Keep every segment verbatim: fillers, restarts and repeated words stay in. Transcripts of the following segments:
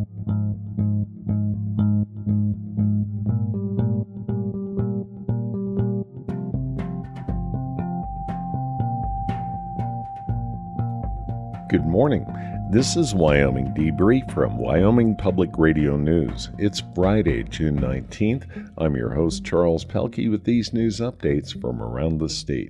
Good morning. This is Wyoming Debrief from Wyoming Public Radio News. It's Friday, June nineteenth. I'm your host, Charles Pelkey, with these news updates from around the state.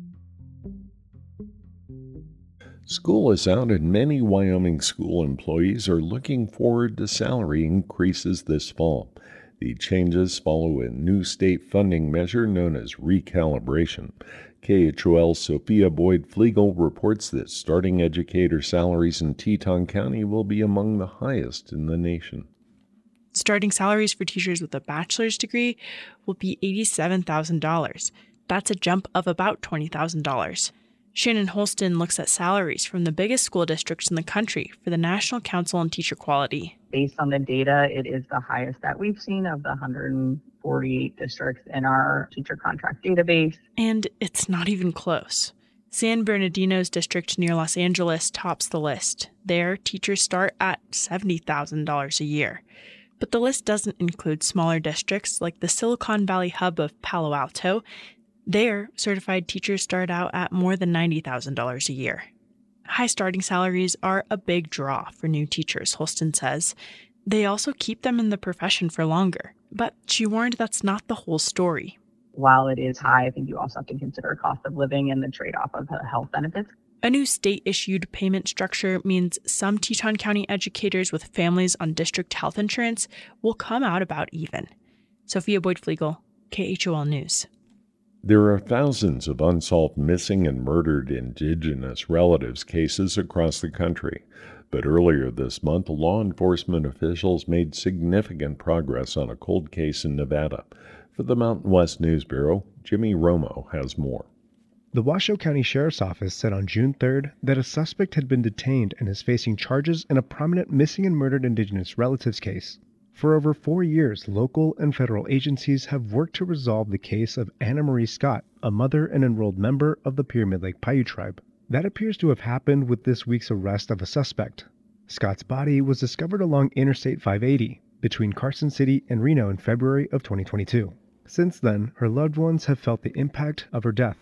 School is out and many Wyoming school employees are looking forward to salary increases this fall. The changes follow a new state funding measure known as recalibration. K H O L's Sophia Boyd-Flegel reports that starting educator salaries in Teton County will be among the highest in the nation. Starting salaries for teachers with a bachelor's degree will be eighty-seven thousand dollars. That's a jump of about twenty thousand dollars. Shannon Holston looks at salaries from the biggest school districts in the country for the National Council on Teacher Quality. Based on the data, it is the highest that we've seen of the one hundred forty-eight districts in our teacher contract database. And it's not even close. San Bernardino's district near Los Angeles tops the list. There, teachers start at seventy thousand dollars a year. But the list doesn't include smaller districts like the Silicon Valley hub of Palo Alto. There, certified teachers start out at more than ninety thousand dollars a year. High starting salaries are a big draw for new teachers, Holston says. They also keep them in the profession for longer. But she warned that's not the whole story. While it is high, I think you also have to consider cost of living and the trade-off of health benefits. A new state-issued payment structure means some Teton County educators with families on district health insurance will come out about even. Sophia Boyd-Flegel, K H O L News. There are thousands of unsolved missing and murdered Indigenous relatives cases across the country. But earlier this month, law enforcement officials made significant progress on a cold case in Nevada. For the Mountain West News Bureau, Jimmy Romo has more. The Washoe County Sheriff's Office said on June third that a suspect had been detained and is facing charges in a prominent missing and murdered Indigenous relatives case. For over four years, local and federal agencies have worked to resolve the case of Anna Marie Scott, a mother and enrolled member of the Pyramid Lake Paiute tribe. That appears to have happened with this week's arrest of a suspect. Scott's body was discovered along Interstate five eighty between Carson City and Reno in February of twenty twenty-two. Since then, her loved ones have felt the impact of her death.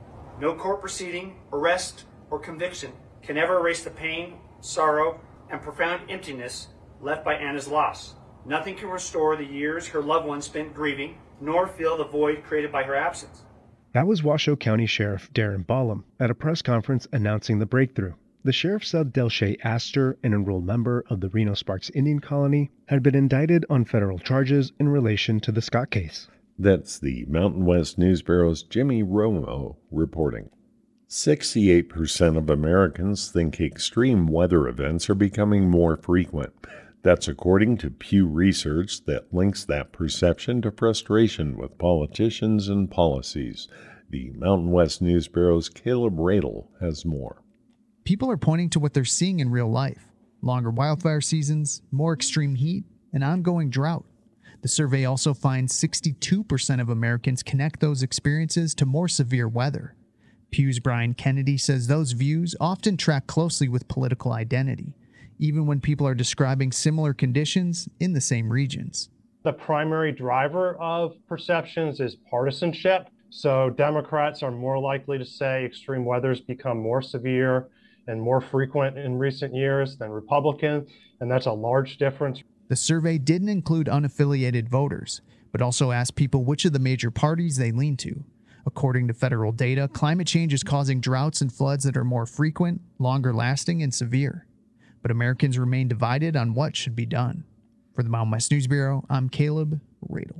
No court proceeding, arrest, or conviction can ever erase the pain, sorrow, and profound emptiness left by Anna's loss. Nothing can restore the years her loved ones spent grieving, nor fill the void created by her absence. That was Washoe County Sheriff Darren Ballum at a press conference announcing the breakthrough. The sheriff said Delshay Astor, an enrolled member of the Reno Sparks Indian Colony, had been indicted on federal charges in relation to the Scott case. That's the Mountain West News Bureau's Jimmy Romo reporting. sixty-eight percent of Americans think extreme weather events are becoming more frequent. That's according to Pew Research that links that perception to frustration with politicians and policies. The Mountain West News Bureau's Caleb Radel has more. People are pointing to what they're seeing in real life. Longer wildfire seasons, more extreme heat, and ongoing drought. The survey also finds sixty-two percent of Americans connect those experiences to more severe weather. Pew's Brian Kennedy says those views often track closely with political identity, even when people are describing similar conditions in the same regions. The primary driver of perceptions is partisanship. So Democrats are more likely to say extreme weather's become more severe and more frequent in recent years than Republicans, and that's a large difference. The survey didn't include unaffiliated voters, but also asked people which of the major parties they lean to. According to federal data, climate change is causing droughts and floods that are more frequent, longer lasting, and severe. But Americans remain divided on what should be done. For the Mountain West News Bureau, I'm Caleb Radel.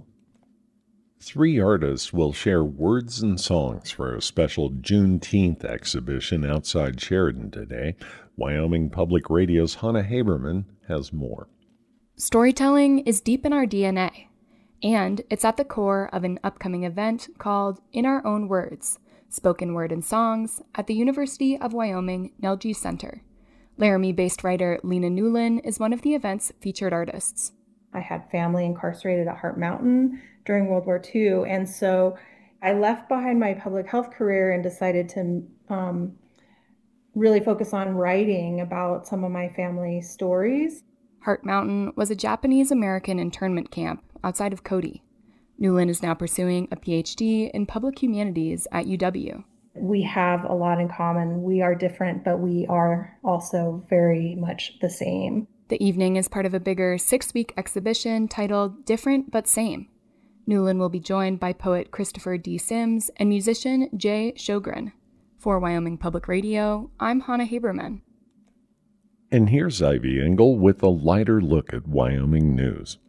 Three artists will share words and songs for a special Juneteenth exhibition outside Sheridan today. Wyoming Public Radio's Hannah Haberman has more. Storytelling is deep in our D N A, and it's at the core of an upcoming event called In Our Own Words, Spoken Word and Songs at the University of Wyoming Nelge Center. Laramie-based writer Lena Newlin is one of the event's featured artists. I had family incarcerated at Heart Mountain during World War Two, and so I left behind my public health career and decided to um, really focus on writing about some of my family stories. Heart Mountain was a Japanese-American internment camp outside of Cody. Newlin is now pursuing a P H D in public humanities at U W. We have a lot in common. We are different, but we are also very much the same. The evening is part of a bigger six-week exhibition titled Different But Same. Newlin will be joined by poet Christopher D. Sims and musician Jay Sjogren. For Wyoming Public Radio, I'm Hannah Haberman. And here's Ivy Engel with a lighter look at Wyoming news.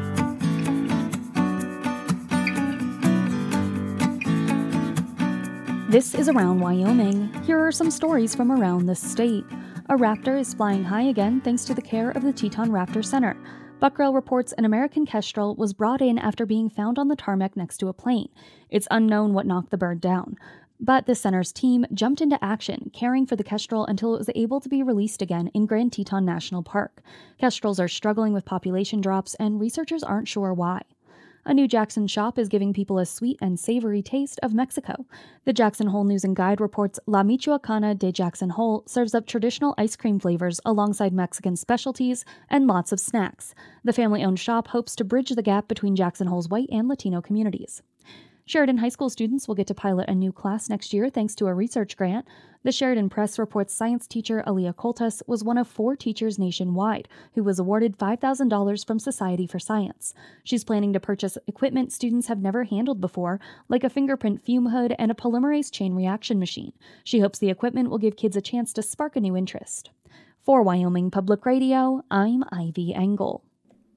This is Around Wyoming. Here are some stories from around the state. A raptor is flying high again thanks to the care of the Teton Raptor Center. Buckrail reports an American kestrel was brought in after being found on the tarmac next to a plane. It's unknown what knocked the bird down. But the center's team jumped into action, caring for the kestrel until it was able to be released again in Grand Teton National Park. Kestrels are struggling with population drops, and researchers aren't sure why. A new Jackson shop is giving people a sweet and savory taste of Mexico. The Jackson Hole News and Guide reports La Michoacana de Jackson Hole serves up traditional ice cream flavors alongside Mexican specialties and lots of snacks. The family-owned shop hopes to bridge the gap between Jackson Hole's white and Latino communities. Sheridan High School students will get to pilot a new class next year thanks to a research grant. The Sheridan Press reports science teacher Aaliyah Coltas was one of four teachers nationwide who was awarded five thousand dollars from Society for Science. She's planning to purchase equipment students have never handled before, like a fingerprint fume hood and a polymerase chain reaction machine. She hopes the equipment will give kids a chance to spark a new interest. For Wyoming Public Radio, I'm Ivy Engel.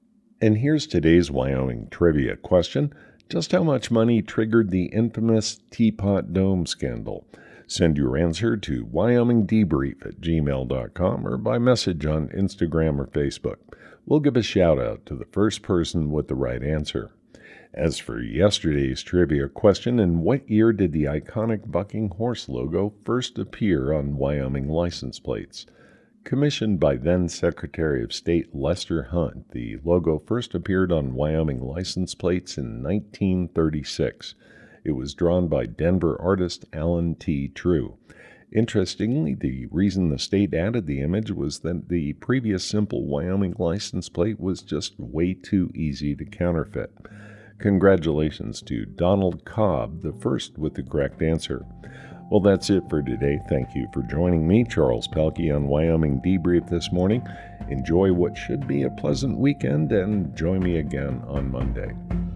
And here's today's Wyoming trivia question. Just how much money triggered the infamous Teapot Dome scandal? Send your answer to wyoming debrief at gmail dot com or by message on Instagram or Facebook. We'll give a shout out to the first person with the right answer. As for yesterday's trivia question, in what year did the iconic bucking horse logo first appear on Wyoming license plates? Commissioned by then-Secretary of State Lester Hunt, the logo first appeared on Wyoming license plates in nineteen thirty-six. It was drawn by Denver artist Alan T. True. Interestingly, the reason the state added the image was that the previous simple Wyoming license plate was just way too easy to counterfeit. Congratulations to Donald Cobb, the first with the correct answer. Well, that's it for today. Thank you for joining me, Charles Pelkey, on Wyoming Debrief this morning. Enjoy what should be a pleasant weekend, and join me again on Monday.